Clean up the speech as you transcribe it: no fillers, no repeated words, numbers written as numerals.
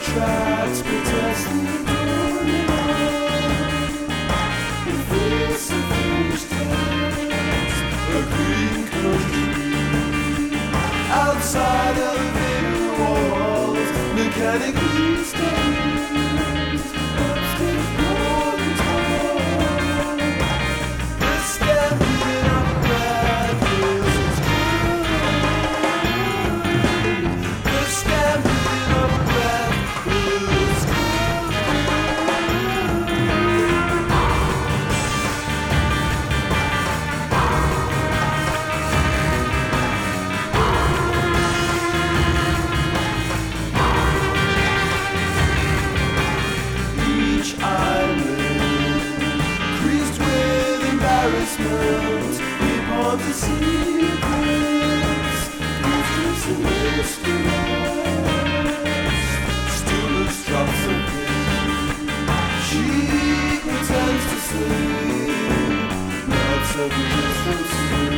tracks protesting going on. The face of finished hands, a green country. Outside elevator walls, mechanically stands, upstairs broad and tall. The stamping of bad news is good. The stamping of bad news is each eyelid creased with embarrassment. We want to see this. It's a mischievous. Stillness drops a pin. She pretends to sleep. Not so good from sleep.